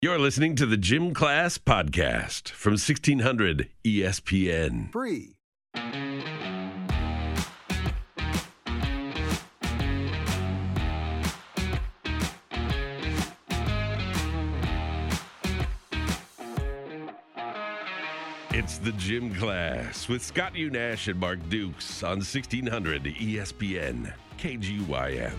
You're listening to the Gym Class Podcast from 1600 ESPN. Free. It's the Gym Class with Scott Unash and Mark Dukes on 1600 ESPN KGYM.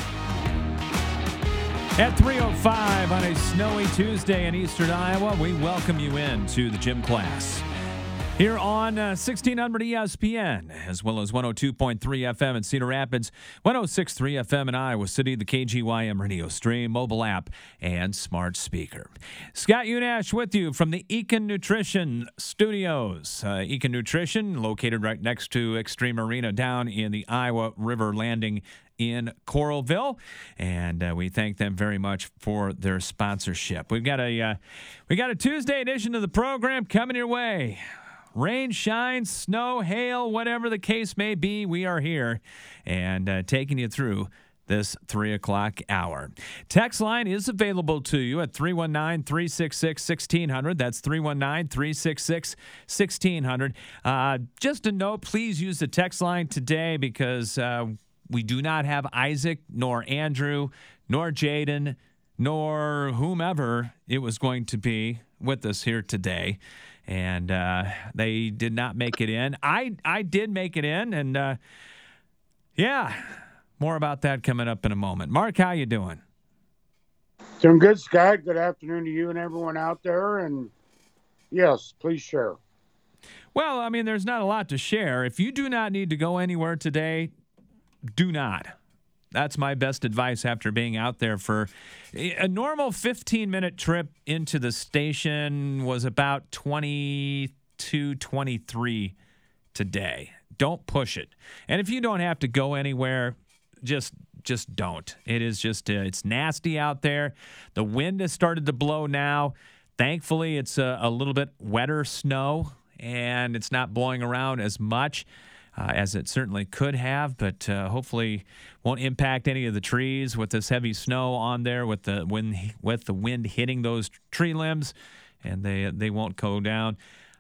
At 3:05 on a snowy Tuesday in eastern Iowa, we welcome you in to the Gym Class. Here on 1600 ESPN, as well as 102.3 FM in Cedar Rapids, 106.3 FM in Iowa City, the KGYM radio stream, mobile app, and smart speaker. Scott Unash with you from the Eakin Nutrition Studios. Eakin Nutrition, located right next to Extreme Arena down in the Iowa River Landing in Coralville, and we thank them very much for their sponsorship. We've got a Tuesday edition of the program coming your way. Rain, shine, snow, hail, whatever the case may be, we are here and taking you through this 3 o'clock hour. Text line is available to you at 319-366-1600. That's 319-366-1600. Just a note, please use the text line today because we do not have Isaac, nor Andrew, nor Jaden, nor whomever it was going to be with us here today. And they did not make it in. I did make it in, and more about that coming up in a moment. Mark, how you doing? Doing good, Scott. Good afternoon to you and everyone out there. And yes, please share. Well, I mean, there's not a lot to share. If you do not need to go anywhere today, do not. That's my best advice after being out there for a normal 15-minute trip into the station was about 22, 23 today. Don't push it. And if you don't have to go anywhere, just don't. It is just, it's nasty out there. The wind has started to blow now. Thankfully, it's a little bit wetter snow, and it's not blowing around as much as it certainly could have, but hopefully won't impact any of the trees with this heavy snow on there with the wind hitting those tree limbs, and they won't go down.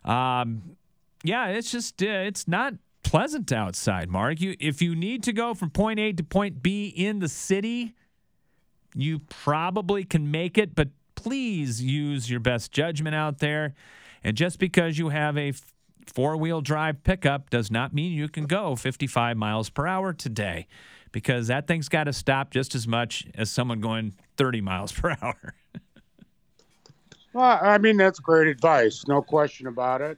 It's just it's not pleasant outside, Mark. If you need to go from point A to point B in the city, you probably can make it, but please use your best judgment out there. And just because you have a four-wheel drive pickup does not mean you can go 55 miles per hour today, because that thing's got to stop just as much as someone going 30 miles per hour. Well, I mean, that's great advice. No question about it.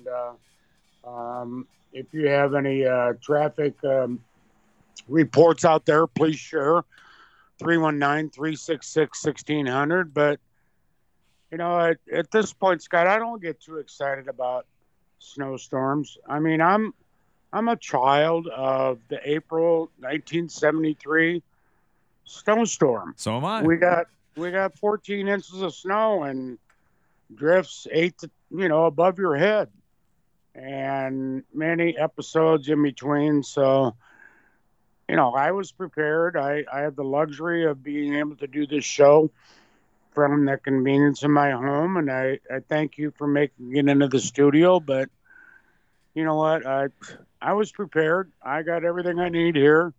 And if you have any traffic reports out there, please share. 319-366-1600. But, at this point, Scott, I don't get too excited about snowstorms. I mean, I'm a child of the April 1973 snowstorm. So am I. We got 14 inches of snow and drifts 8 to above your head, and many episodes in between. So, I was prepared. I had the luxury of being able to do this show from the convenience of my home, and I thank you for making it into the studio. But you know what? I was prepared. I got everything I need here.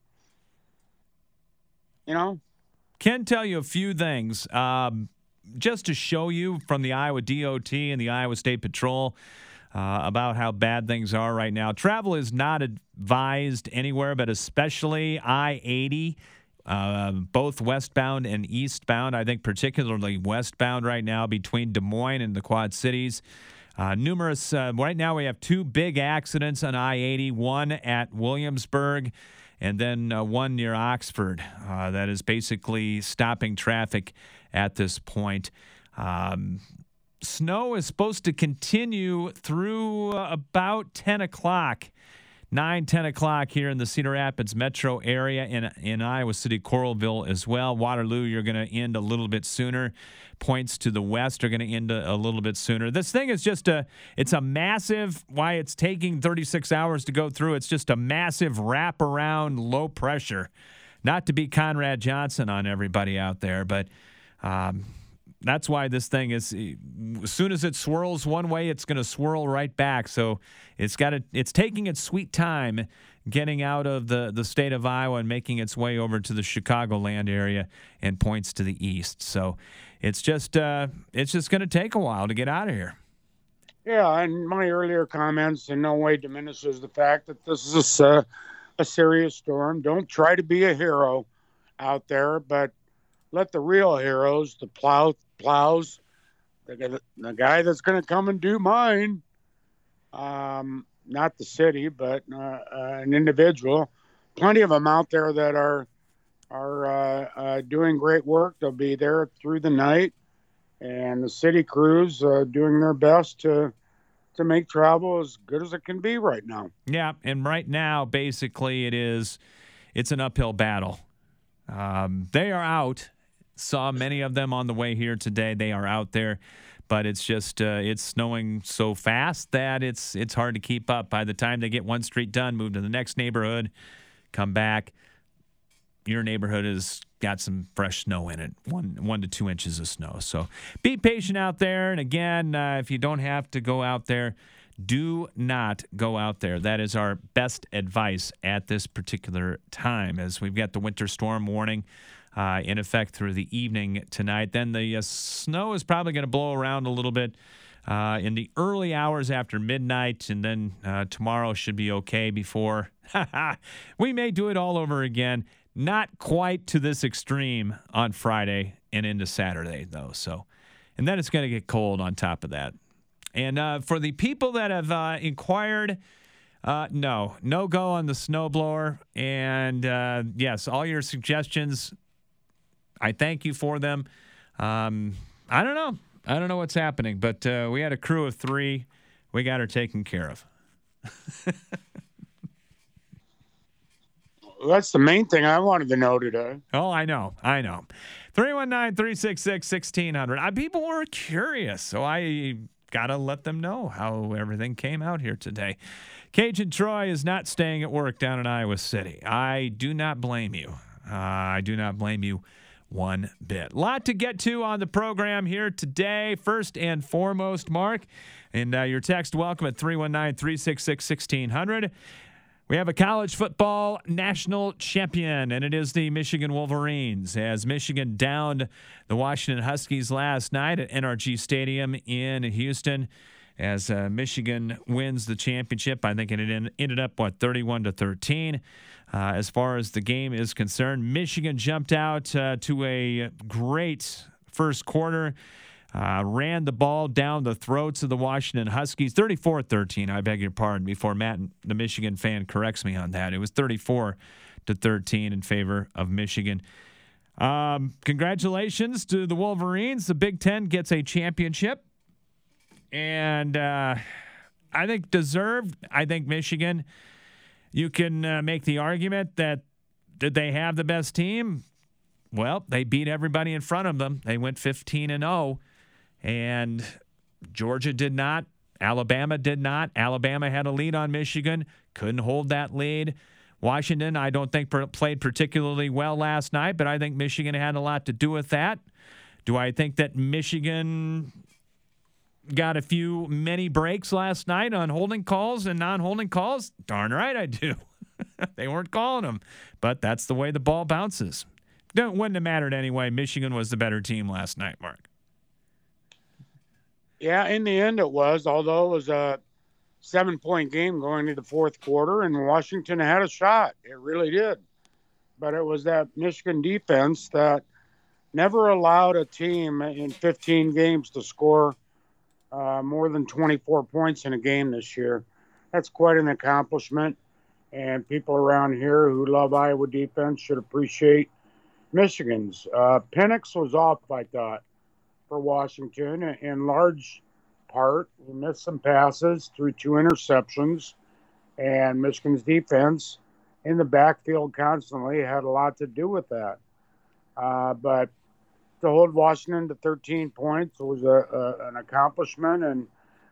Can tell you a few things just to show you from the Iowa DOT and the Iowa State Patrol about how bad things are right now. Travel is not advised anywhere, but especially I-80. Both westbound and eastbound. I think particularly westbound right now between Des Moines and the Quad Cities. Numerous. Right now we have 2 big accidents on I-80, one at Williamsburg and then one near Oxford. That is basically stopping traffic at this point. Snow is supposed to continue through about 10 o'clock. 10 o'clock here in the Cedar Rapids metro area, in Iowa City, Coralville as well. Waterloo, you're going to end a little bit sooner. Points to the west are going to end a little bit sooner. This thing is just it's a massive, why it's taking 36 hours to go through, it's just a massive wraparound low pressure. Not to be Conrad Johnson on everybody out there, but that's why this thing is, as soon as it swirls one way, it's going to swirl right back. So it's taking its sweet time getting out of the state of Iowa and making its way over to the Chicagoland area and points to the east. So it's just going to take a while to get out of here. Yeah, and my earlier comments in no way diminishes the fact that this is a serious storm. Don't try to be a hero out there, but let the real heroes, the plows, the guy that's going to come and do mine, not the city, but an individual. Plenty of them out there that are doing great work. They'll be there through the night, and the city crews doing their best to make travel as good as it can be right now. Yeah, and right now, basically, it's an uphill battle. They are out. Saw many of them on the way here today. They are out there, but it's just it's snowing so fast that it's hard to keep up. By the time they get one street done, move to the next neighborhood, come back, your neighborhood has got some fresh snow in it, 1 to 2 inches of snow. So be patient out there. And again, if you don't have to go out there, do not go out there. That is our best advice at this particular time, as we've got the winter storm warning in effect through the evening tonight. Then the snow is probably going to blow around a little bit in the early hours after midnight, and then tomorrow should be okay before we may do it all over again. Not quite to this extreme on Friday and into Saturday, though. So, and then it's going to get cold on top of that. And for the people that have inquired, no go on the snowblower. And yes, all your suggestions, I thank you for them. I don't know what's happening, but we had a crew of 3. We got her taken care of. That's the main thing I wanted to know today. Oh, I know. 319-366-1600. People were curious, so I got to let them know how everything came out here today. Cajun Troy is not staying at work down in Iowa City. I do not blame you. I do not blame you one bit. Lot to get to on the program here today. First and foremost, Mark, and your text welcome at 319-366-1600. We have a college football national champion, and it is the Michigan Wolverines, as Michigan downed the Washington Huskies last night at NRG Stadium in Houston, as Michigan wins the championship. I think it ended up, 31-13. As far as the game is concerned, Michigan jumped out to a great first quarter. Ran the ball down the throats of the Washington Huskies, 34-13. I beg your pardon, before Matt, the Michigan fan, corrects me on that. It was 34-13 in favor of Michigan. Congratulations to the Wolverines. The Big Ten gets a championship. And I think deserved. I think Michigan, you can make the argument that did they have the best team? Well, they beat everybody in front of them. They went 15-0. And Georgia did not. Alabama did not. Alabama had a lead on Michigan, couldn't hold that lead. Washington, I don't think played particularly well last night, but I think Michigan had a lot to do with that. Do I think that Michigan got many breaks last night on holding calls and non-holding calls? Darn right I do. They weren't calling them, but that's the way the ball bounces. Wouldn't have mattered anyway. Michigan was the better team last night, Mark. Yeah, in the end it was, although it was a 7-point game going into the fourth quarter, and Washington had a shot. It really did. But it was that Michigan defense that never allowed a team in 15 games to score more than 24 points in a game this year. That's quite an accomplishment, and people around here who love Iowa defense should appreciate Michigan's. Penix was off, I thought, for Washington in large part. He missed some passes, threw 2 interceptions, and Michigan's defense in the backfield constantly had a lot to do with that. But to hold Washington to 13 points was an accomplishment, and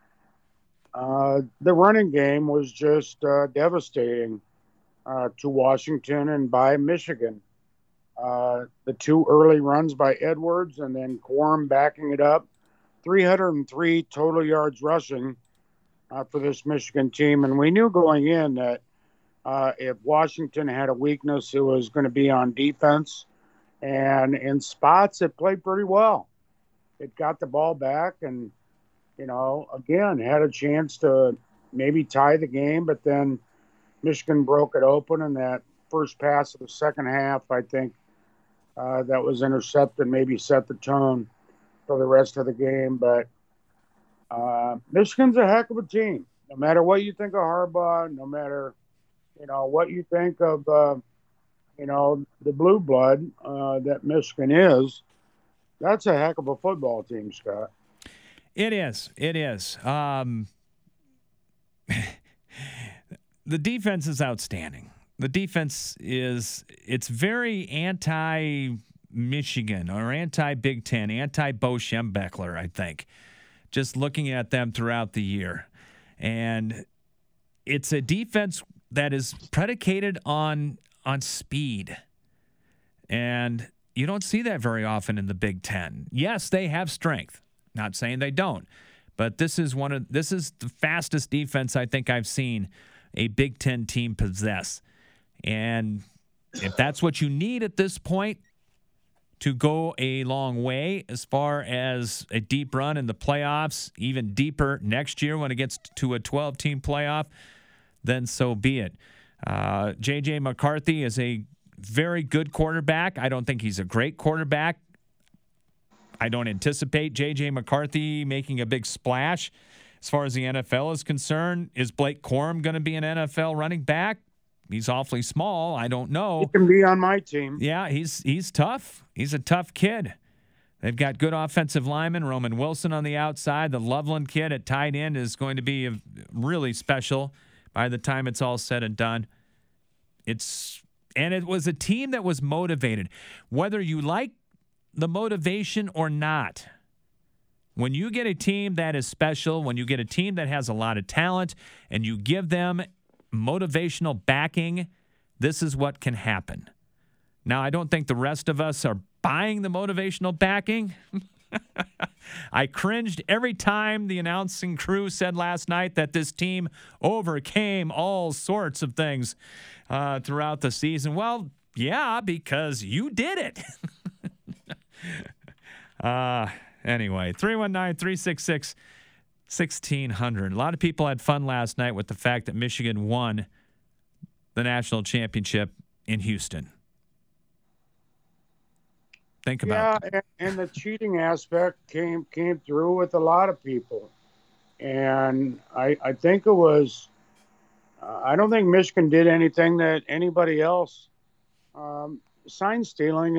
the running game was just devastating to Washington and by Michigan. The 2 early runs by Edwards and then Quorum backing it up. 303 total yards rushing for this Michigan team. And we knew going in that if Washington had a weakness, it was going to be on defense. And in spots, it played pretty well. It got the ball back and, again, had a chance to maybe tie the game. But then Michigan broke it open, and that first pass of the second half, I think, that was intercepted, maybe set the tone for the rest of the game. But Michigan's a heck of a team. No matter what you think of Harbaugh, no matter, what you think of, the blue blood that Michigan is, that's a heck of a football team, Scott. It is. It is. The defense is outstanding. The defense it's very anti-Michigan or anti-Big Ten, anti-Bo Schembechler, I think, just looking at them throughout the year. And it's a defense that is predicated on speed. And you don't see that very often in the Big Ten. Yes, they have strength. Not saying they don't. But this is the fastest defense I think I've seen a Big Ten team possess. And if that's what you need at this point to go a long way as far as a deep run in the playoffs, even deeper next year when it gets to a 12-team playoff, then so be it. J.J. McCarthy is a very good quarterback. I don't think he's a great quarterback. I don't anticipate J.J. McCarthy making a big splash as far as the NFL is concerned. Is Blake Corum going to be an NFL running back? He's awfully small. I don't know. He can be on my team. Yeah, he's tough. He's a tough kid. They've got good offensive linemen. Roman Wilson on the outside. The Loveland kid at tight end is going to be really special by the time it's all said and done. It was a team that was motivated. Whether you like the motivation or not, when you get a team that is special, when you get a team that has a lot of talent, and you give them motivational backing, this is what can happen. Now, I don't think the rest of us are buying the motivational backing. I cringed every time the announcing crew said last night that this team overcame all sorts of things throughout the season. Well, yeah, because you did it. Anyway, 319-366-1600. A lot of people had fun last night with the fact that Michigan won the national championship in Houston. Think about it. Yeah, and the cheating aspect came through with a lot of people. And I think it was I don't think Michigan did anything that anybody else. Sign stealing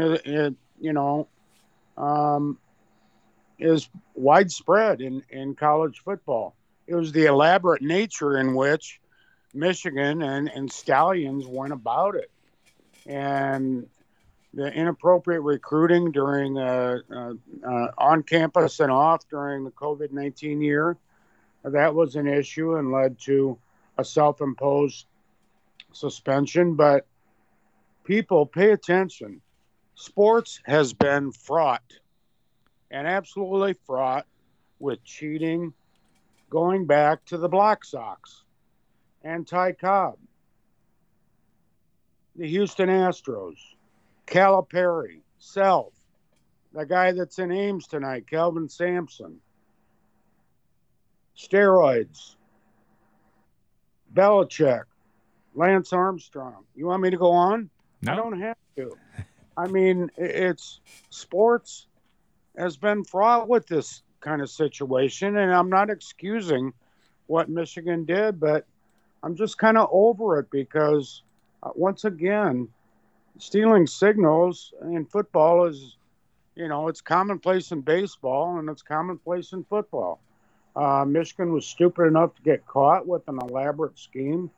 is widespread in college football. It was the elaborate nature in which Michigan and Stallions went about it. And the inappropriate recruiting during on campus and off during the COVID-19 year, that was an issue and led to a self-imposed suspension. But people, pay attention. Sports has been fraught, and absolutely fraught, with cheating, going back to the Black Sox and Ty Cobb, the Houston Astros, Calipari, Self, the guy that's in Ames tonight, Kelvin Sampson, steroids, Belichick, Lance Armstrong. You want me to go on? No. I don't have to. I mean, it's sports has been fraught with this kind of situation, and I'm not excusing what Michigan did, but I'm just kind of over it because, once again, stealing signals in football is, it's commonplace in baseball and it's commonplace in football. Michigan was stupid enough to get caught with an elaborate scheme,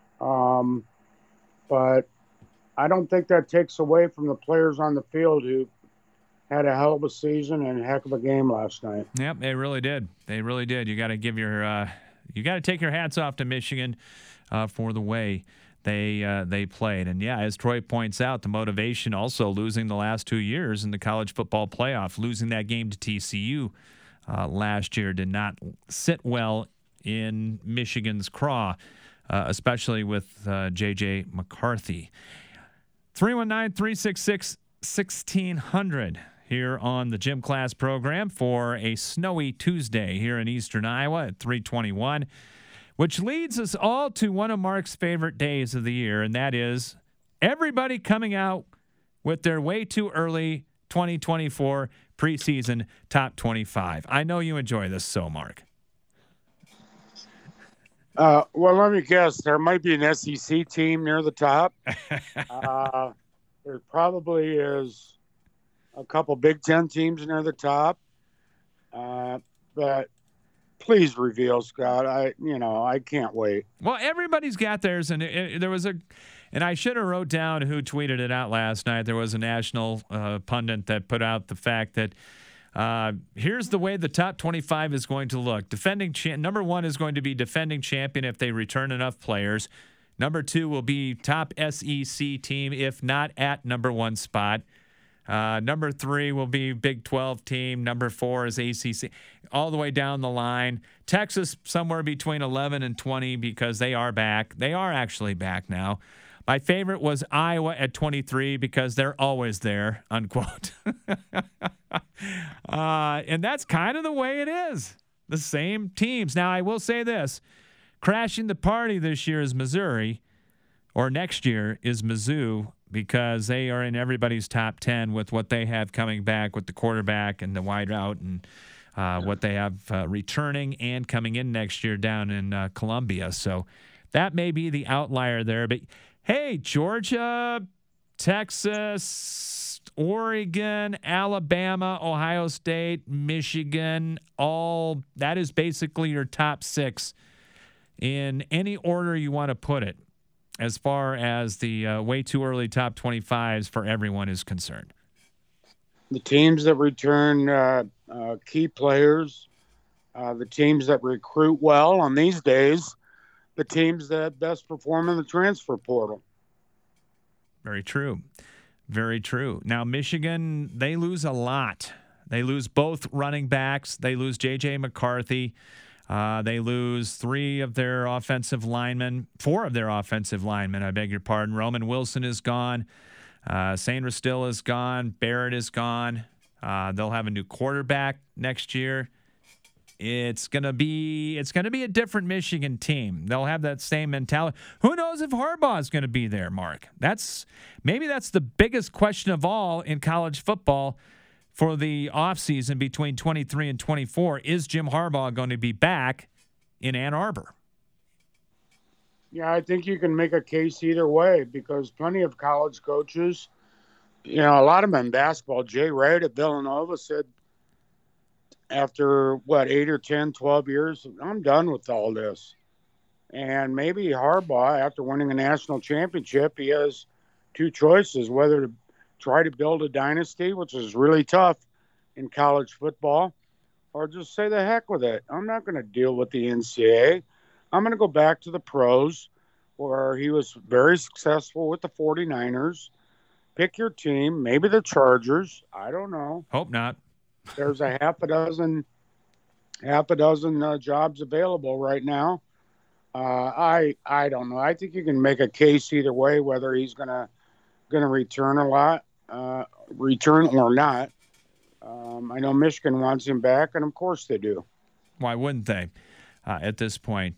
but I don't think that takes away from the players on the field who had a hell of a season and a heck of a game last night. Yep, they really did. They really did. You got to take your hats off to Michigan for the way they played. And, yeah, as Troy points out, the motivation also losing the last 2 years in the college football playoff, losing that game to TCU last year did not sit well in Michigan's craw, especially with J.J. McCarthy. 319-366-1600 here on the Gym Class program for a snowy Tuesday here in eastern Iowa at 321, which leads us all to one of Mark's favorite days of the year, and that is everybody coming out with their way too early 2024 preseason top 25. I know you enjoy this so, Mark. Well, let me guess. There might be an SEC team near the top. There probably is a couple Big Ten teams near the top. But please reveal, Scott. I can't wait. Well, everybody's got theirs, and there was and I should have wrote down who tweeted it out last night. There was a national pundit that put out the fact that here's the way the top 25 is going to look. Number one is going to be defending champion if they return enough players. Number two will be top SEC team if not at number one spot. Number three will be Big 12 team. Number four is ACC. All the way down the line. Texas somewhere between 11 and 20 because they are back. They are actually back now. My favorite was Iowa at 23 because they're always there, unquote. And that's kind of the way it is. The same teams. Now, I will say this. Crashing the party this year is Missouri, or next year is Mizzou, because they are in everybody's top 10 with what they have coming back with the quarterback and the wide out and what they have returning and coming in next year down in Columbia. So that may be the outlier there. But, hey, Georgia, Texas, Oregon, Alabama, Ohio State, Michigan, all that is basically your top six in any order you want to put it as far as the way too early top 25s for everyone is concerned. The teams that return key players, the teams that recruit well, and these days, the teams that best perform in the transfer portal. Very true. Very true. Now, Michigan, they lose a lot. They lose both running backs. They lose J.J. McCarthy. They lose four of their offensive linemen, I beg your pardon. Roman Wilson is gone. Sainristil Still is gone. Barrett is gone. They'll have a new quarterback next year. It's gonna be a different Michigan team. They'll have that same mentality. Who knows if Harbaugh is going to be there, Mark? That's the biggest question of all in college football for the offseason between 23 and 24. Is Jim Harbaugh going to be back in Ann Arbor? Yeah, I think you can make a case either way because plenty of college coaches, a lot of them in basketball. Jay Wright at Villanova said after, 8 or 10, 12 years, I'm done with all this. And maybe Harbaugh, after winning a national championship, he has two choices, whether to try to build a dynasty, which is really tough in college football, or just say the heck with it. I'm not going to deal with the NCAA. I'm going to go back to the pros where he was very successful with the 49ers. Pick your team, maybe the Chargers. I don't know. Hope not. There's a half a dozen jobs available right now. I don't know. I think you can make a case either way, whether he's gonna return or not. I know Michigan wants him back, and of course they do. Why wouldn't they? At this point,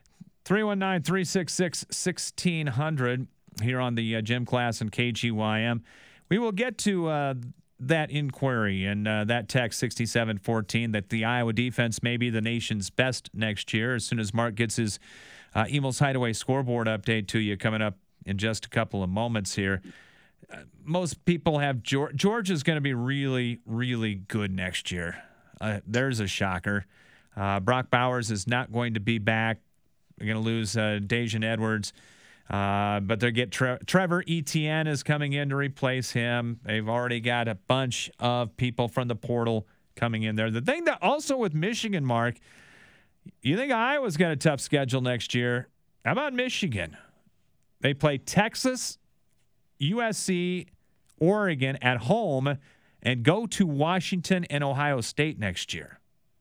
319-366-1600 here on the Gym Class and KGYM. We will get to that inquiry and that text 6714 that the Iowa defense may be the nation's best next year as soon as Mark gets his Eagles Hideaway scoreboard update to you coming up in just a couple of moments here. Most people have Georgia's going to be really, really good next year. There's a shocker. Brock Bowers is not going to be back. They're going to lose Daijun Edwards. But they get Trevor Etienne is coming in to replace him. They've already got a bunch of people from the portal coming in there. The thing that also with Michigan, Mark, you think Iowa's got a tough schedule next year. How about Michigan? They play Texas, USC, Oregon at home, and go to Washington and Ohio State next year.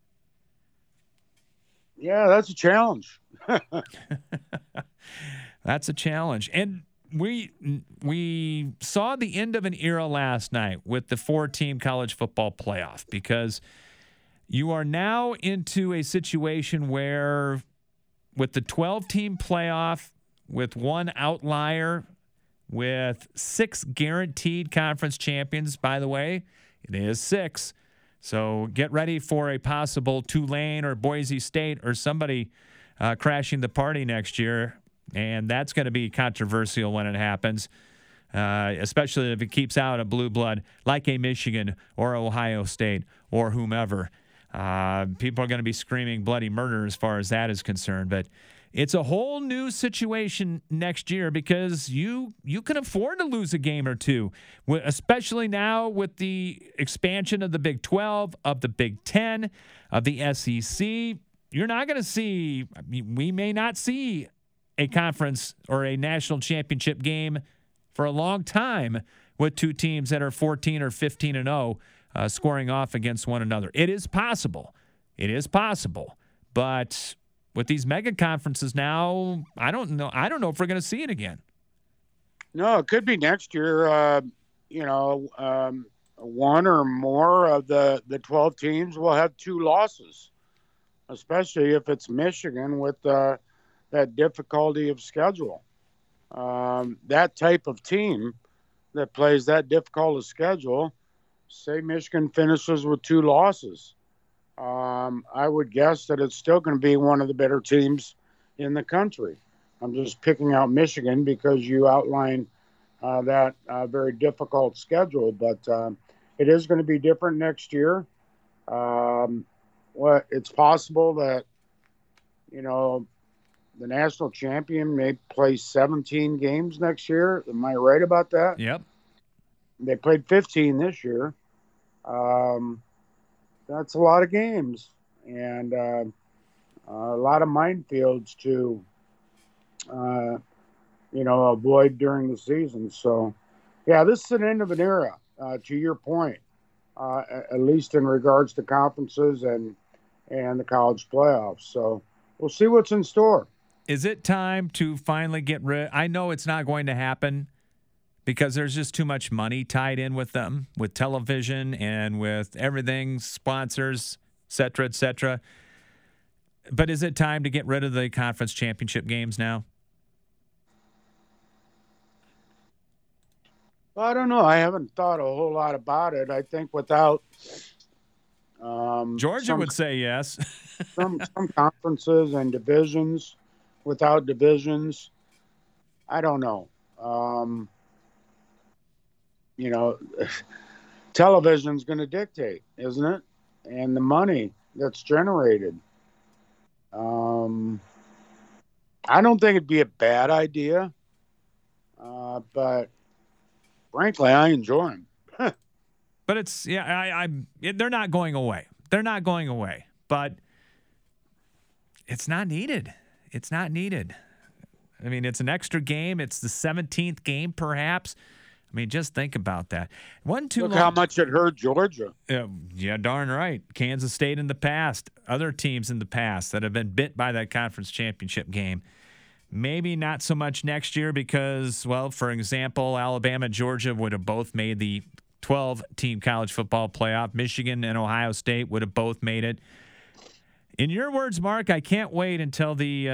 Yeah, that's a challenge. That's a challenge. And we saw the end of an era last night with the 4-team college football playoff, because you are now into a situation where with the 12-team playoff, with one outlier, with 6 guaranteed conference champions, by the way, it is 6. So get ready for a possible Tulane or Boise State or somebody crashing the party next year. And that's going to be controversial when it happens, especially if it keeps out a blue blood like a Michigan or Ohio State or whomever. People are going to be screaming bloody murder as far as that is concerned. But it's a whole new situation next year, because you can afford to lose a game or two, especially now with the expansion of the Big 12, of the Big 10, of the SEC. You're not going to see, we may not see a conference or a national championship game for a long time with 2 teams that are 14 or 15-0 scoring off against one another. It is possible. It is possible. But with these mega conferences now, I don't know if we're going to see it again. No, it could be next year. One or more of the 12 teams will have 2 losses, especially if it's Michigan with that difficulty of schedule. That type of team that plays that difficult of schedule, say Michigan finishes with 2 losses, I would guess that it's still going to be one of the better teams in the country. I'm just picking out Michigan because you outlined that very difficult schedule, but it is going to be different next year. It's possible that, the national champion may play 17 games next year. Am I right about that? Yep. They played 15 this year. That's a lot of games and a lot of minefields to, avoid during the season. So, yeah, this is an end of an era, to your point, at least in regards to conferences and the college playoffs. So we'll see what's in store. Is it time to finally get rid? I know it's not going to happen because there's just too much money tied in with them, with television and with everything, sponsors, et cetera, et cetera. But is it time to get rid of the conference championship games now? Well, I don't know. I haven't thought a whole lot about it. I think without Georgia would say yes. some conferences and divisions, without divisions, I don't know. Television's going to dictate, isn't it? And the money that's generated. I don't think it'd be a bad idea, but frankly, I enjoy them. But it's they're not going away. They're not going away. But it's not needed. It's not needed. I mean, it's an extra game. It's the 17th game, perhaps. I mean, just think about that. Look how much it hurt Georgia. Yeah, darn right. Kansas State in the past, other teams in the past that have been bit by that conference championship game. Maybe not so much next year because, well, for example, Alabama, Georgia would have both made the 12-team college football playoff. Michigan and Ohio State would have both made it. In your words, Mark, I can't wait until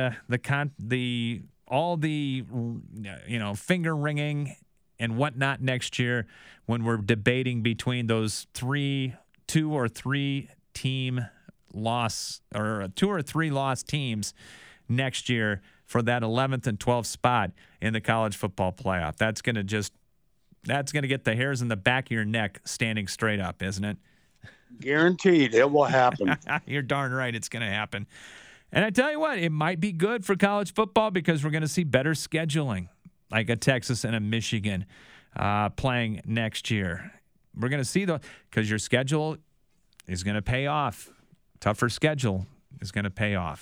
all the finger ringing and whatnot next year when we're debating between those 2 or 3 loss teams next year for that 11th and 12th spot in the college football playoff. That's going to get the hairs in the back of your neck standing straight up, isn't it? Guaranteed it will happen. You're darn right it's going to happen. And I tell you what, it might be good for college football because we're going to see better scheduling, like a Texas and a Michigan playing next year. We're going to see because your schedule is going to pay off. Tougher schedule is going to pay off.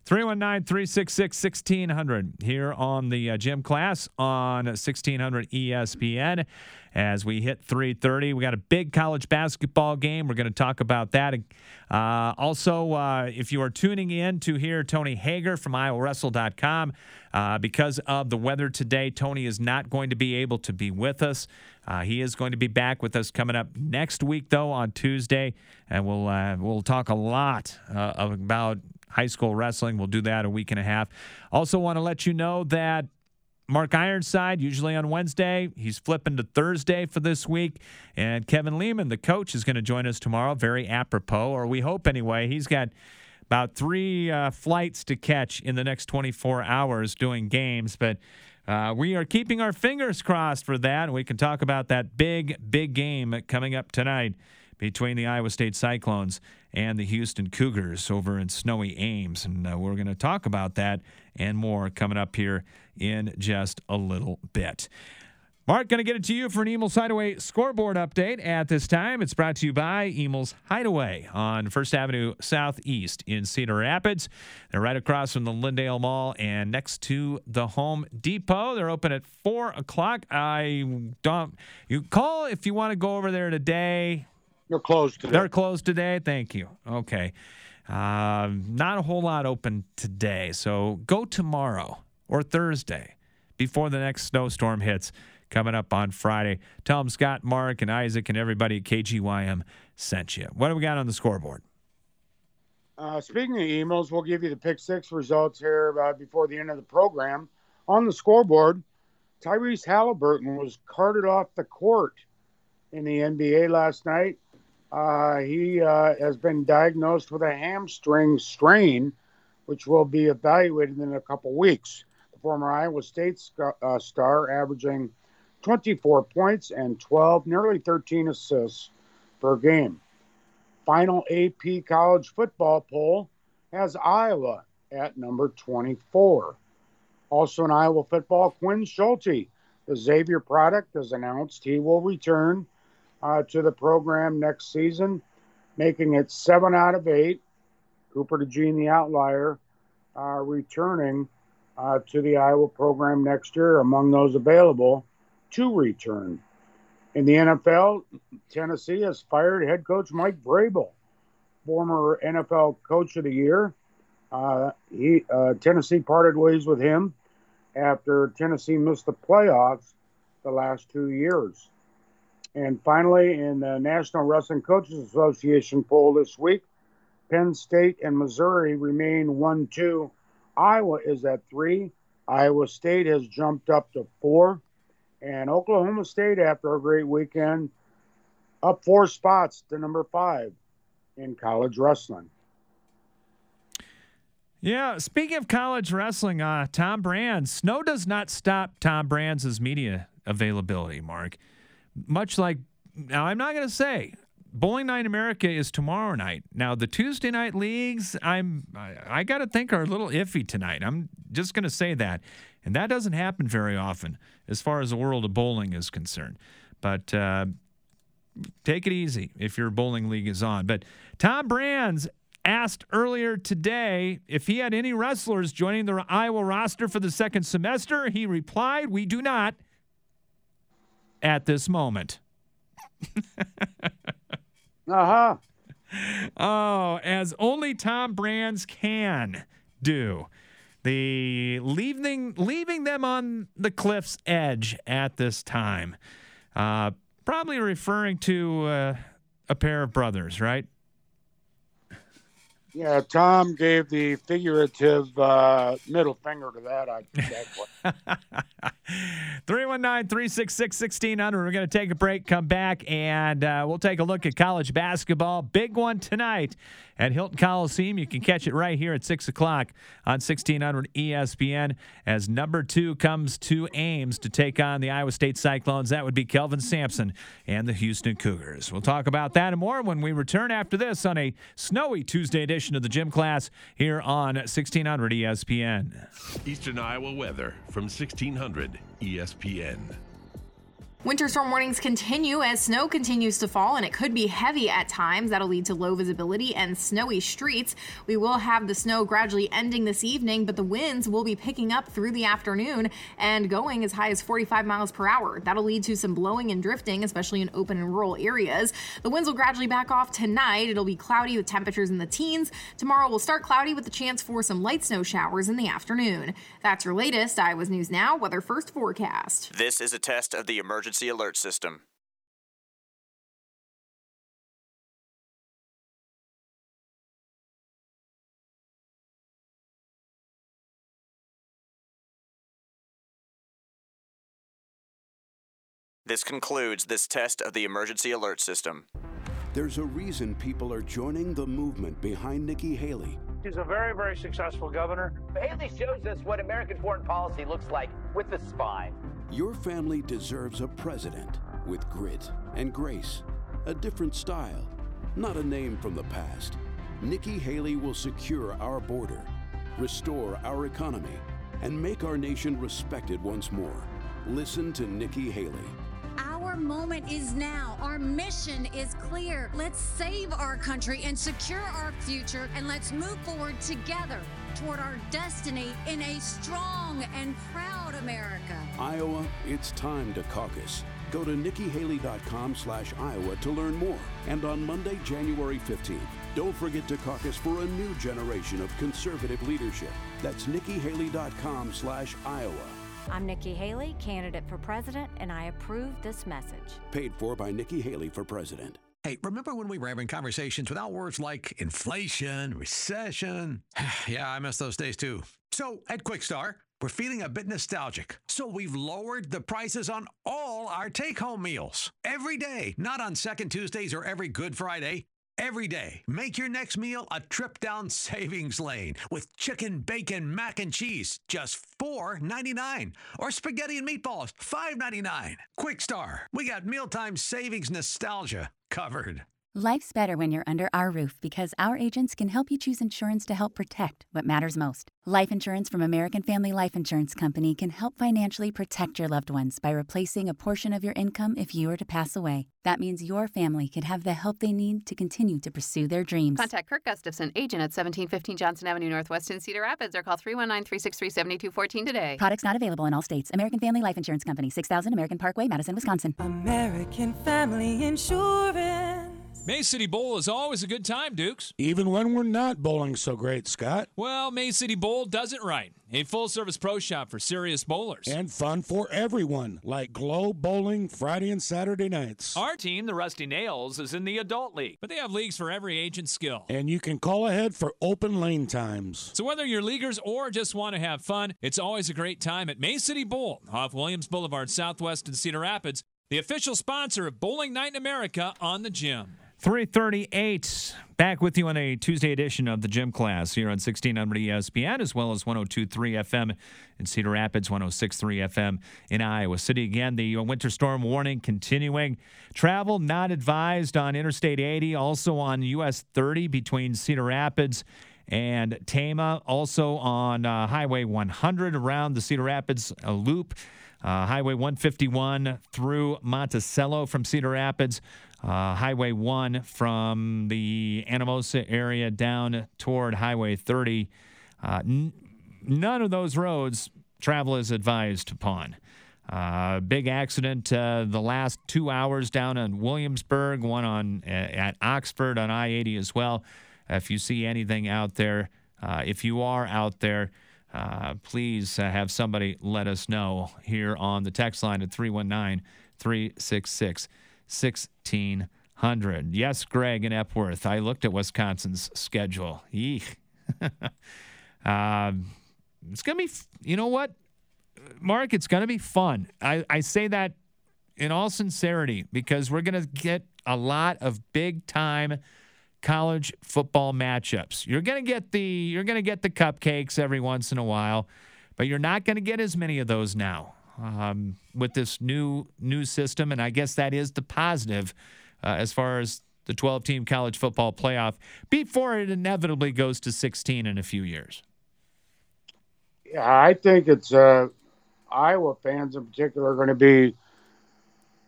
319-366-1600 here on the Gym Class on 1600 ESPN. As we hit 3:30, we got a big college basketball game. We're going to talk about that. Also, if you are tuning in to hear Tony Hager from IowaWrestle.com, because of the weather today, Tony is not going to be able to be with us. He is going to be back with us coming up next week, though, on Tuesday, and we'll talk a lot about high school wrestling. We'll do that a week and a half. Also want to let you know that Mark Ironside, usually on Wednesday, he's flipping to Thursday for this week. And Kevin Lehman, the coach, is going to join us tomorrow. Very apropos, or we hope anyway. He's got about 3 flights to catch in the next 24 hours doing games. But we are keeping our fingers crossed for that. And we can talk about that big game coming up tonight between the Iowa State Cyclones and the Houston Cougars over in snowy Ames. And we're going to talk about that and more coming up here in just a little bit. Mark, going to get it to you for an Emil's Hideaway scoreboard update at this time. It's brought to you by Emil's Hideaway on First Avenue Southeast in Cedar Rapids. They're right across from the Lindale Mall and next to the Home Depot. They're open at 4 o'clock. You call if you want to go over there today. They're closed today. They're closed today? Thank you. Okay. Not a whole lot open today, so go tomorrow or Thursday before the next snowstorm hits coming up on Friday. Tell them Scott, Mark, and Isaac and everybody at KGYM sent you. What do we got on the scoreboard? Speaking of emails, we'll give you the Pick 6 results here before the end of the program. On the scoreboard, Tyrese Halliburton was carted off the court in the NBA last night. He has been diagnosed with a hamstring strain, which will be evaluated in a couple weeks. The former Iowa State star averaging 24 points and 12, nearly 13 assists per game. Final AP college football poll has Iowa at number 24. Also in Iowa football, Quinn Schulte, the Xavier product, has announced he will return to the program next season, making it 7 out of 8. Cooper DeJean, the outlier, returning to the Iowa program next year, among those available to return. In the NFL, Tennessee has fired head coach Mike Vrabel, former NFL Coach of the Year. Tennessee parted ways with him after Tennessee missed the playoffs the last 2 years. And finally, in the National Wrestling Coaches Association poll this week, Penn State and Missouri remain 1-2. Iowa is at 3. Iowa State has jumped up to 4. And Oklahoma State, after a great weekend, up 4 spots to number 5 in college wrestling. Yeah, speaking of college wrestling, Tom Brands, snow does not stop Tom Brands' media availability, Mark. Much like, now I'm not going to say, Bowling Night America is tomorrow night. Now, the Tuesday night leagues, I got to think are a little iffy tonight. I'm just going to say that. And that doesn't happen very often as far as the world of bowling is concerned. But take it easy if your bowling league is on. But Tom Brands asked earlier today if he had any wrestlers joining the Iowa roster for the second semester. He replied, "We do not at this moment." Uh-huh. Oh, as only Tom Brands can do. Leaving them on the cliff's edge at this time. Probably referring to a pair of brothers, right? Yeah, Tom gave the figurative middle finger to that. 319-366-1600. We're going to take a break, come back, and we'll take a look at college basketball. Big one tonight at Hilton Coliseum. You can catch it right here at 6 o'clock on 1600 ESPN as number 2 comes to Ames to take on the Iowa State Cyclones. That would be Kelvin Sampson and the Houston Cougars. We'll talk about that and more when we return after this on a snowy Tuesday edition of the Gym Class here on 1600 ESPN. Eastern Iowa weather from 1600 ESPN. Winter storm warnings continue as snow continues to fall, and it could be heavy at times. That'll lead to low visibility and snowy streets. We will have the snow gradually ending this evening, but the winds will be picking up through the afternoon and going as high as 45 miles per hour. That'll lead to some blowing and drifting, especially in open and rural areas. The winds will gradually back off tonight. It'll be cloudy with temperatures in the teens. Tomorrow will start cloudy with the chance for some light snow showers in the afternoon. That's your latest Iowa's News Now Weather First forecast. This is a test of the emergency alert system. This concludes this test of the emergency alert system. There's a reason people are joining the movement behind Nikki Haley. She's a very, very successful governor. Haley shows us what American foreign policy looks like with the spine. Your family deserves a president with grit and grace, a different style, not a name from the past. Nikki Haley will secure our border, restore our economy, and make our nation respected once more. Listen to Nikki Haley. Our moment is now. Our mission is clear. Let's save our country and secure our future, and let's move forward together toward our destiny in a strong and proud America. Iowa, it's time to caucus. Go to nikkihaley.com/Iowa to learn more. And on Monday, January 15th, don't forget to caucus for a new generation of conservative leadership. That's nikkihaley.com/Iowa. I'm Nikki Haley, candidate for president, and I approve this message. Paid for by Nikki Haley for president. Hey, remember when we were having conversations without words like inflation, recession? Yeah, I miss those days too. So at Quickstar, we're feeling a bit nostalgic. So we've lowered the prices on all our take-home meals. Every day, not on second Tuesdays or every Good Friday. Every day, make your next meal a trip down savings lane with chicken, bacon, mac and cheese, just $4.99. Or spaghetti and meatballs, $5.99. Quickstar, we got mealtime savings nostalgia covered. Life's better when you're under our roof because our agents can help you choose insurance to help protect what matters most. Life insurance from American Family Life Insurance Company can help financially protect your loved ones by replacing a portion of your income if you were to pass away. That means your family could have the help they need to continue to pursue their dreams. Contact Kirk Gustafson, agent at 1715 Johnson Avenue Northwest in Cedar Rapids, or call 319-363-7214 today. Products not available in all states. American Family Life Insurance Company, 6000 American Parkway, Madison, Wisconsin. American Family Insurance. May City Bowl is always a good time, Dukes. Even when we're not bowling so great, Scott. Well, May City Bowl does it right. A full-service pro shop for serious bowlers. And fun for everyone, like Glow Bowling Friday and Saturday nights. Our team, the Rusty Nails, is in the Adult League, but they have leagues for every age and skill. And you can call ahead for open lane times. So whether you're leaguers or just want to have fun, it's always a great time at May City Bowl off Williams Boulevard Southwest in Cedar Rapids, the official sponsor of Bowling Night in America on the Gym. 3:38, back with you on a Tuesday edition of the Gym Class here on 1600 ESPN, as well as 102.3 FM in Cedar Rapids, 106.3 FM in Iowa City. Again, the winter storm warning continuing. Travel not advised on Interstate 80, also on US 30 between Cedar Rapids and Tama, also on Highway 100 around the Cedar Rapids loop. Highway 151 through Monticello from Cedar Rapids. Highway 1 from the Anamosa area down toward Highway 30. None of those roads travel is advised upon. Big accident the last 2 hours down in Williamsburg, one on at Oxford on I-80 as well. If you see anything out there, if you are out there, please have somebody let us know here on the text line at 319-366-1600. Yes, Greg in Epworth. I looked at Wisconsin's schedule. Eek. It's going to be, you know what, Mark, it's going to be fun. I say that in all sincerity because we're going to get a lot of big-time college football matchups. You're going to get the cupcakes every once in a while, but you're not going to get as many of those now with this new system, and I guess that is the positive as far as the 12-team college football playoff before it inevitably goes to 16 in a few years. Yeah, I think it's Iowa fans in particular are going to be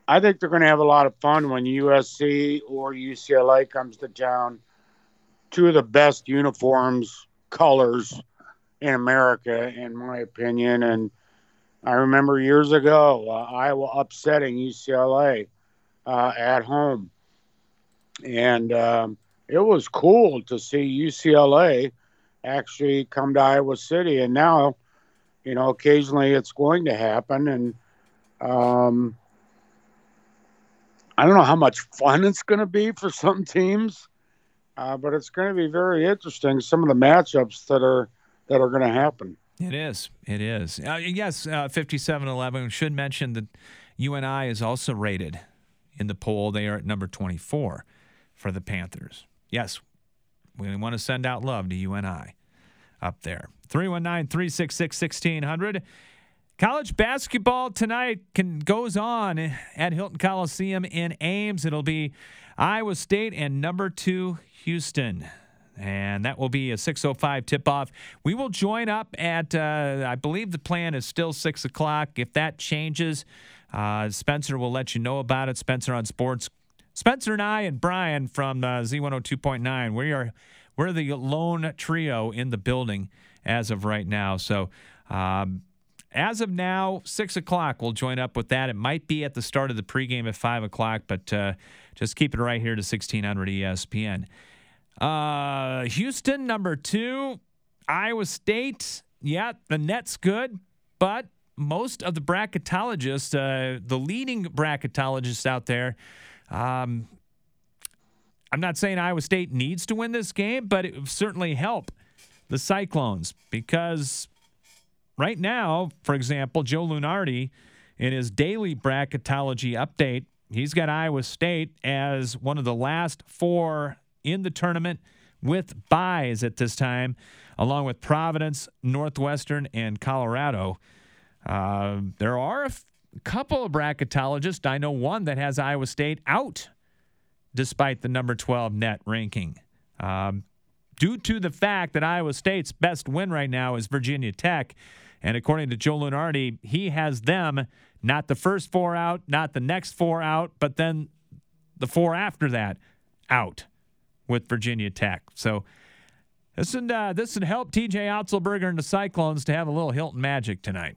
I think they're going to have a lot of fun when USC or UCLA comes to town. Two of the best uniforms, colors in America, in my opinion. And I remember years ago, Iowa upsetting UCLA at home. And it was cool to see UCLA actually come to Iowa City. And now, occasionally it's going to happen. And I don't know how much fun it's going to be for some teams, but it's going to be very interesting. Some of the matchups that are going to happen. It is. Yes, 57-11. Should mention that UNI is also rated in the poll. They are at number 24 for the Panthers. Yes, we want to send out love to UNI up there. 319-366-1600. College basketball tonight goes on at Hilton Coliseum in Ames. It'll be Iowa State and number 2 Houston. And that will be a 6:05 tip-off. We will join up at, I believe the plan is still 6 o'clock. If that changes, Spencer will let you know about it. Spencer on Sports. Spencer and I and Brian from Z102.9, we're the lone trio in the building as of right now. So as of now, 6 o'clock, we'll join up with that. It might be at the start of the pregame at 5 o'clock, but just keep it right here to 1600 ESPN. Houston, number 2. Iowa State, yeah, the net's good, but most of the bracketologists, the leading bracketologists out there, I'm not saying Iowa State needs to win this game, but it would certainly help the Cyclones because right now, for example, Joe Lunardi, in his daily bracketology update, he's got Iowa State as one of the last 4 in the tournament with byes at this time, along with Providence, Northwestern, and Colorado. There are a couple of bracketologists. I know one that has Iowa State out despite the number 12 net ranking. Due to the fact that Iowa State's best win right now is Virginia Tech, and according to Joe Lunardi, he has them not the first 4 out, not the next 4 out, but then the 4 after that out with Virginia Tech. So this would help TJ Otzelberger and the Cyclones to have a little Hilton magic tonight.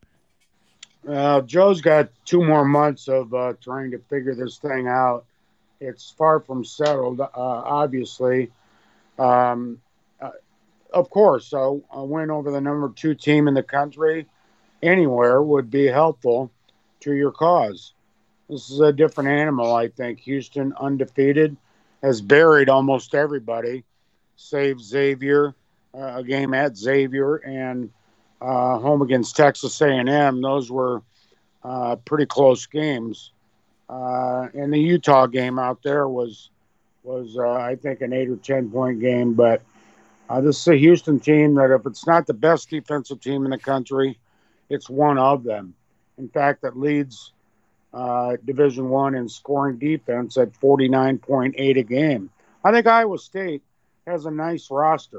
Joe's got 2 more months of trying to figure this thing out. It's far from settled, obviously. Of course, a win over the number 2 team in the country anywhere would be helpful to your cause. This is a different animal, I think. Houston, undefeated, has buried almost everybody, save Xavier, a game at Xavier, and home against Texas A&M. Those were pretty close games. And the Utah game out there was I think, an 8 or 10 point game. But this is a Houston team that if it's not the best defensive team in the country, it's one of them. In fact, it leads Division I in scoring defense at 49.8 a game. I think Iowa State has a nice roster.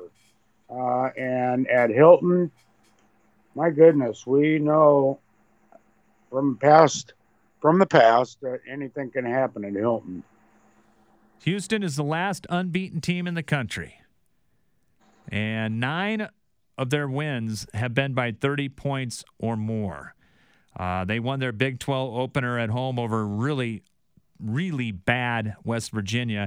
And at Hilton, my goodness, we know from the past that anything can happen at Hilton. Houston is the last unbeaten team in the country. And 9 of their wins have been by 30 points or more. They won their Big 12 opener at home over really, really bad West Virginia,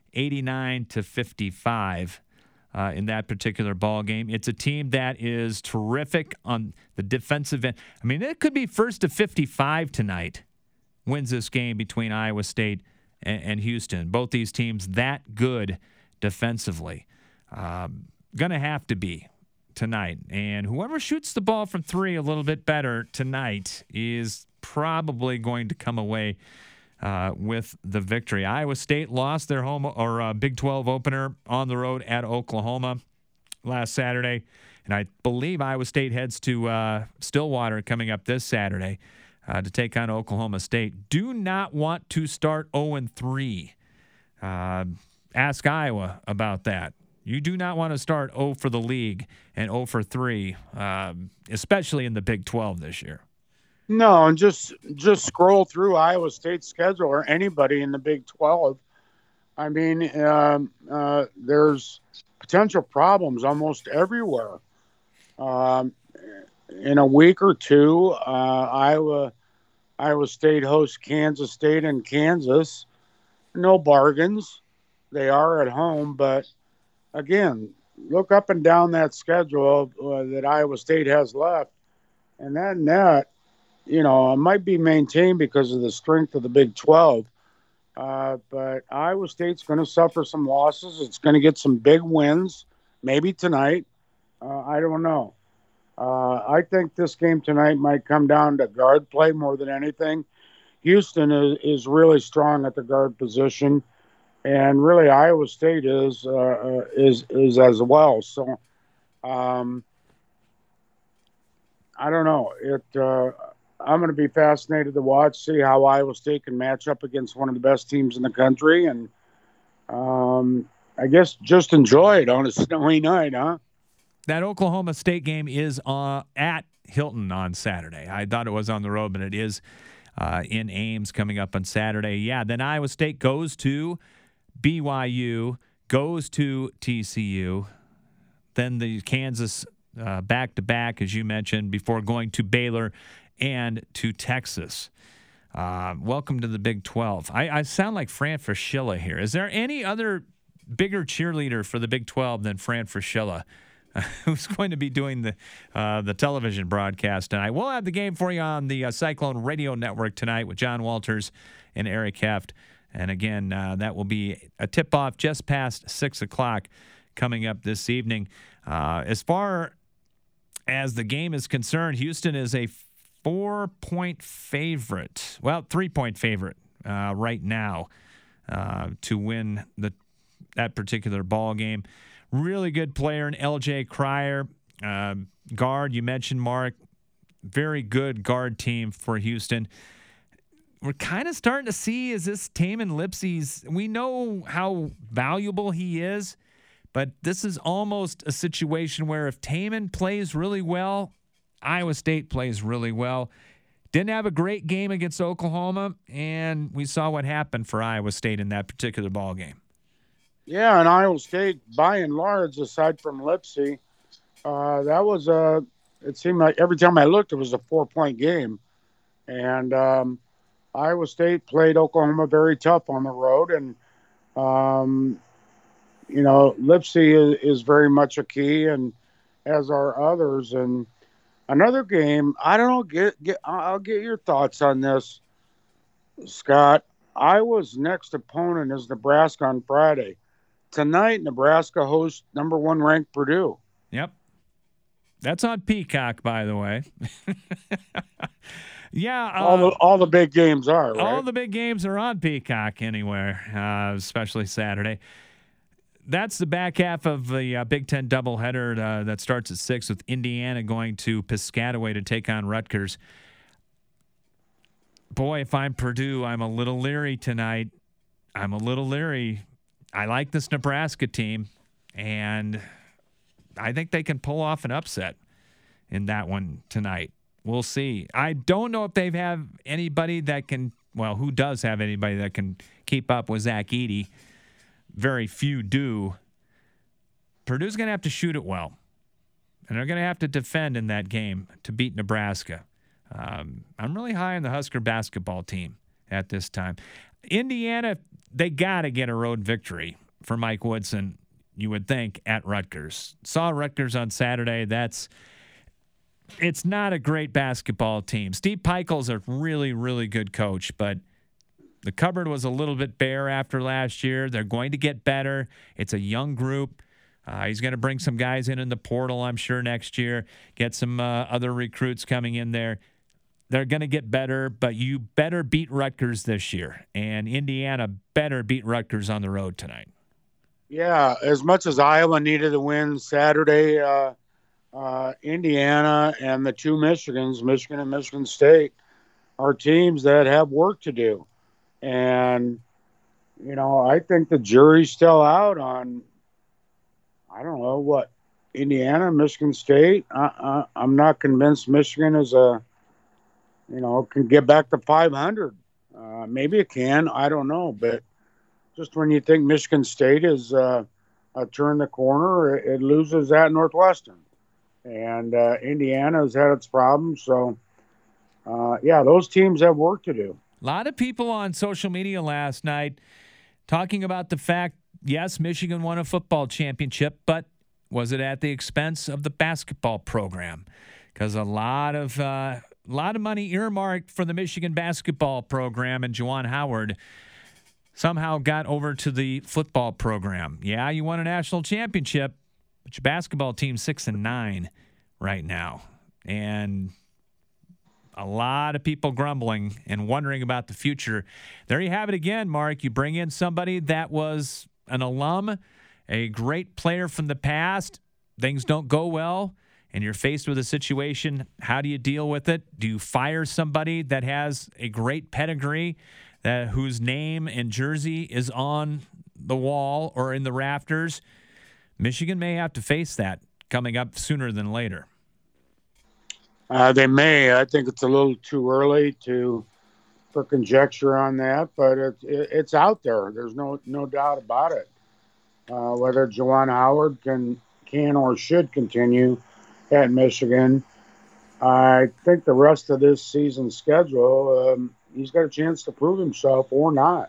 89-55 in that particular ball game. It's a team that is terrific on the defensive end. I mean, it could be first to 55 tonight, wins this game between Iowa State and Houston. Both these teams that good defensively. Going to have to be tonight. And whoever shoots the ball from 3 a little bit better tonight is probably going to come away with the victory. Iowa State lost their home or Big 12 opener on the road at Oklahoma last Saturday. And I believe Iowa State heads to Stillwater coming up this Saturday to take on Oklahoma State. Do not want to start 0-3. Ask Iowa about that. You do not want to start 0 for the league and 0 for 3, especially in the Big 12 this year. No, and just scroll through Iowa State's schedule or anybody in the Big 12. I mean, there's potential problems almost everywhere. In a week or two, Iowa State hosts Kansas State and Kansas. No bargains. They are at home, but again, look up and down that schedule that Iowa State has left, and that net, it might be maintained because of the strength of the Big 12. But Iowa State's going to suffer some losses. It's going to get some big wins, maybe tonight. I don't know. I think this game tonight might come down to guard play more than anything. Houston is really strong at the guard position, and really Iowa State is as well. So I don't know. I'm going to be fascinated to watch, see how Iowa State can match up against one of the best teams in the country, and I guess just enjoy it on a snowy night, huh? That Oklahoma State game is at Hilton on Saturday. I thought it was on the road, but it is in Ames coming up on Saturday. Yeah, then Iowa State goes to BYU, goes to TCU, then the Kansas back-to-back, as you mentioned, before going to Baylor and to Texas. Welcome to the Big 12. I sound like Fran Fraschilla here. Is there any other bigger cheerleader for the Big 12 than Fran Fraschilla, who's going to be doing the television broadcast tonight? We'll have the game for you on the Cyclone Radio Network tonight with John Walters and Eric Heft. And again, that will be a tip-off just past 6 o'clock coming up this evening. As far as the game is concerned, Houston is a 4-point favorite. Well, 3-point favorite right now to win that particular ball game. Really good player in LJ Cryer. Guard, you mentioned, Mark. Very good guard team for Houston. We're kind of starting to see, is this Tamin Lipsey's, we know how valuable he is, but this is almost a situation where if Tamin plays really well, Iowa State plays really well. Didn't have a great game against Oklahoma, and we saw what happened for Iowa State in that particular ball game. Yeah, and Iowa State, by and large, aside from Lipsey, that was it seemed like every time I looked, it was a 4-point game. And Iowa State played Oklahoma very tough on the road. And, Lipsey is very much a key, and as are others. And another game, I don't know, I'll get your thoughts on this, Scott. Iowa's next opponent is Nebraska on Friday. Tonight, Nebraska hosts number 1 ranked Purdue. Yep. That's on Peacock, by the way. Yeah. All the big games are, right? All the big games are on Peacock anywhere, especially Saturday. That's the back half of the Big Ten doubleheader that starts at 6 with Indiana going to Piscataway to take on Rutgers. Boy, if I'm Purdue, I'm a little leery tonight. I like this Nebraska team, and I think they can pull off an upset in that one tonight. We'll see. I don't know if they have anybody that can, well, who does have anybody that can keep up with Zach Edey? Very few do. Purdue's going to have to shoot it well, and they're going to have to defend in that game to beat Nebraska. I'm really high on the Husker basketball team at this time. Indiana, they got to get a road victory for Mike Woodson, you would think, at Rutgers. Saw Rutgers on Saturday. It's not a great basketball team. Steve Pikiell's a really, really good coach, but the cupboard was a little bit bare after last year. They're going to get better. It's a young group. He's going to bring some guys in the portal, I'm sure, next year. Get some other recruits coming in there. They're going to get better, but you better beat Rutgers this year. And Indiana better beat Rutgers on the road tonight. Yeah, as much as Iowa needed a win Saturday, Indiana and the two Michigans, Michigan and Michigan State, are teams that have work to do. And, I think the jury's still out on, I don't know, what, Indiana, Michigan State. I'm not convinced Michigan is a can get back to 500. Maybe it can. I don't know. But just when you think Michigan State is turned the corner, it loses at Northwestern. And Indiana has had its problems. So, those teams have work to do. A lot of people on social media last night talking about the fact, yes, Michigan won a football championship, but was it at the expense of the basketball program? Because a lot of money earmarked for the Michigan basketball program, and Juwan Howard somehow got over to the football program. Yeah, you won a national championship, but your basketball team's 6-9 right now. And a lot of people grumbling and wondering about the future. There you have it again, Mark. You bring in somebody that was an alum, a great player from the past. Things don't go well, and you're faced with a situation. How do you deal with it? Do you fire somebody that has a great pedigree, whose name and jersey is on the wall or in the rafters? Michigan may have to face that coming up sooner than later. They may. I think it's a little too early for conjecture on that, but it's out there. There's no doubt about it. Whether Juwan Howard can or should continue at Michigan, I think the rest of this season's schedule, he's got a chance to prove himself or not.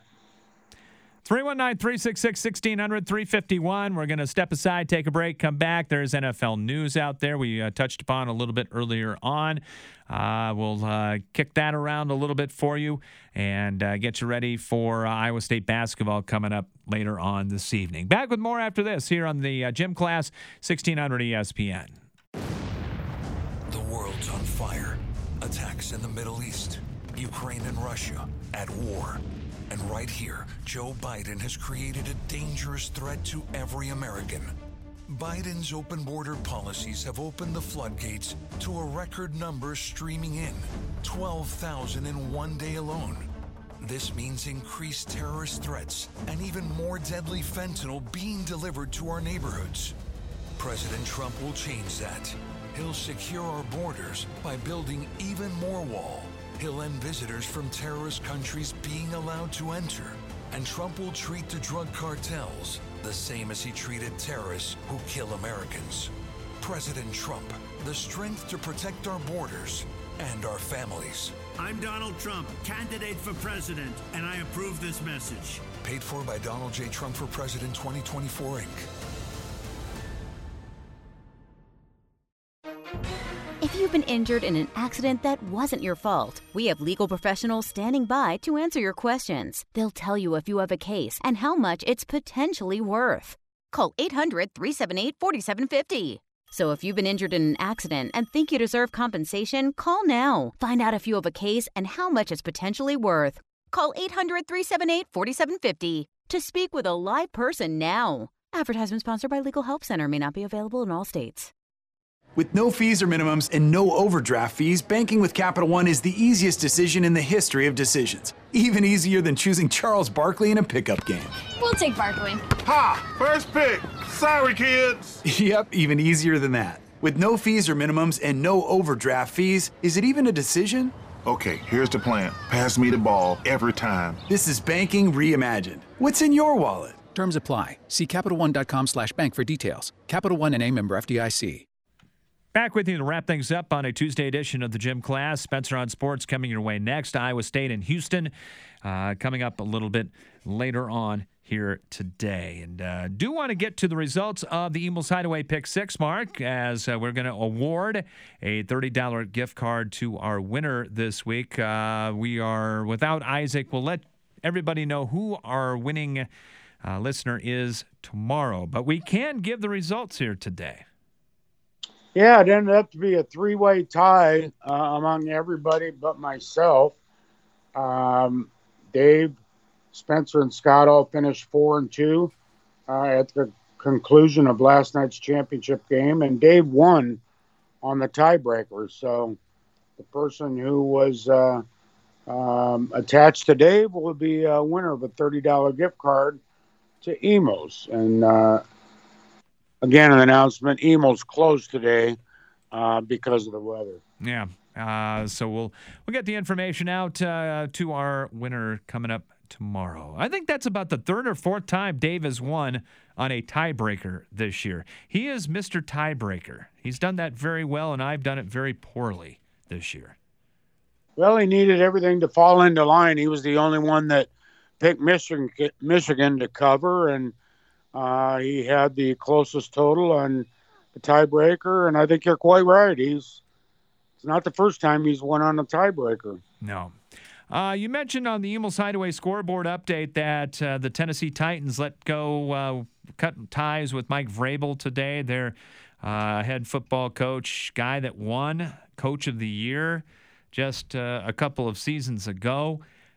319-366-1600, 351. We're going to step aside, take a break, come back. There's NFL news out there we touched upon a little bit earlier on. We'll kick that around a little bit for you and get you ready for Iowa State basketball coming up later on this evening. Back with more after this here on the Gym Class, 1600 ESPN. The world's on fire. Attacks in the Middle East, Ukraine and Russia at war. And right here, Joe Biden has created a dangerous threat to every American. Biden's open border policies have opened the floodgates to a record number streaming in, 12,000 in one day alone. This means increased terrorist threats and even more deadly fentanyl being delivered to our neighborhoods. President Trump will change that. He'll secure our borders by building even more wall. He'll end visitors from terrorist countries being allowed to enter. And Trump will treat the drug cartels the same as he treated terrorists who kill Americans. President Trump, the strength to protect our borders and our families. I'm Donald Trump, candidate for president, and I approve this message. Paid for by Donald J. Trump for President 2024, Inc. If you've been injured in an accident that wasn't your fault, we have legal professionals standing by to answer your questions. They'll tell you if you have a case and how much it's potentially worth. Call 800-378-4750. So if you've been injured in an accident and think you deserve compensation, call now. Find out if you have a case and how much it's potentially worth. Call 800-378-4750 to speak with a live person now. Advertisement sponsored by Legal Help Center. May not be available in all states. With no fees or minimums and no overdraft fees, banking with Capital One is the easiest decision in the history of decisions. Even easier than choosing Charles Barkley in a pickup game. We'll take Barkley. Ha! First pick. Sorry, kids. Yep, even easier than that. With no fees or minimums and no overdraft fees, is it even a decision? Okay, here's the plan. Pass me the ball every time. This is banking reimagined. What's in your wallet? Terms apply. See CapitalOne.com/bank for details. Capital One and a member FDIC. Back with you to wrap things up on a Tuesday edition of the Gym Class. Spencer on Sports coming your way next. Iowa State and Houston coming up a little bit later on here today. And do want to get to the results of the Eagles Hideaway Pick 6, Mark, as we're going to award a $30 gift card to our winner this week. We are without Isaac. We'll let everybody know who our winning listener is tomorrow. But we can give the results here today. Yeah, it ended up to be a three-way tie among everybody but myself. Dave, Spencer, and Scott all finished 4-2 at the conclusion of last night's championship game, and Dave won on the tiebreaker. So the person who was attached to Dave will be a winner of a $30 gift card to Emos. And again, an announcement, Emos closed today because of the weather. Yeah. So we'll get the information out to our winner coming up tomorrow. I think that's about the third or fourth time Dave has won on a tiebreaker this year. He is Mr. Tiebreaker. He's done that very well, and I've done it very poorly this year. Well, he needed everything to fall into line. He was the only one that picked Michigan to cover, and he had the closest total on the tiebreaker, and I think you're quite right. It's not the first time he's won on a tiebreaker. No. You mentioned on the Emil's Hideaway scoreboard update that the Tennessee Titans cut ties with Mike Vrabel today. Their head football coach, guy that won Coach of the Year just a couple of seasons ago.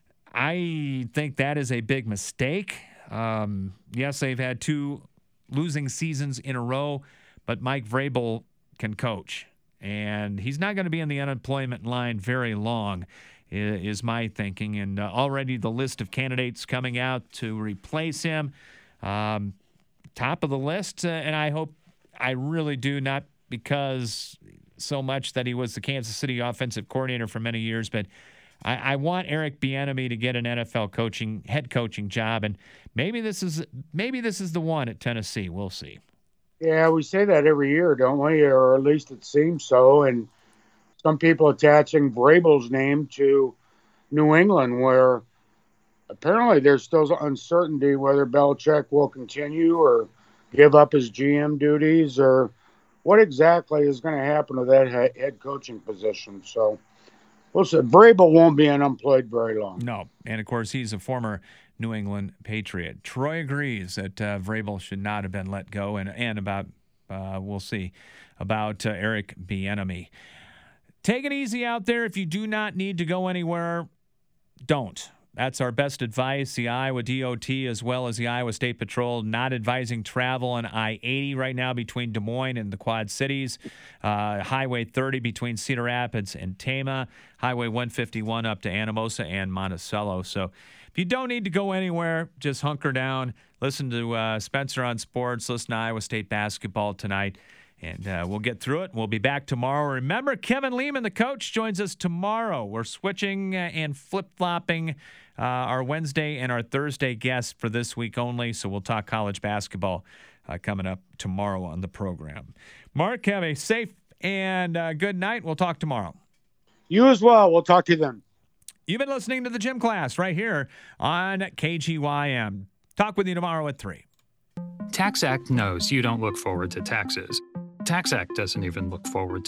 I think that is a big mistake. Yes, they've had 2 losing seasons in a row, but Mike Vrabel can coach. And he's not going to be in the unemployment line very long, is my thinking. And already the list of candidates coming out to replace him, top of the list. And I really do, not because so much that he was the Kansas City offensive coordinator for many years, but I want Eric Bieniemy to get an NFL head coaching job, and maybe this is the one at Tennessee. We'll see. Yeah, we say that every year, don't we? Or at least it seems so. And some people attaching Vrabel's name to New England, where apparently there's still uncertainty whether Belichick will continue or give up his GM duties, or what exactly is going to happen to that head coaching position. So we'll see. Vrabel won't be unemployed very long. No, and of course he's a former New England Patriot. Troy agrees that Vrabel should not have been let go, and about we'll see about Eric Bieniemy. Take it easy out there. If you do not need to go anywhere, don't. That's our best advice. The Iowa DOT as well as the Iowa State Patrol not advising travel on I-80 right now between Des Moines and the Quad Cities. Highway 30 between Cedar Rapids and Tama. Highway 151 up to Anamosa and Monticello. So if you don't need to go anywhere, just hunker down. Listen to Spencer on Sports. Listen to Iowa State basketball tonight. And we'll get through it. We'll be back tomorrow. Remember, Kevin Lehman, the coach, joins us tomorrow. We're switching and flip-flopping our Wednesday and our Thursday guests for this week only. So we'll talk college basketball coming up tomorrow on the program. Mark, have a safe and good night. We'll talk tomorrow. You as well. We'll talk to you then. You've been listening to the Gym Class right here on KGYM. Talk with you tomorrow at 3. TaxAct knows you don't look forward to taxes. TaxAct doesn't even look forward to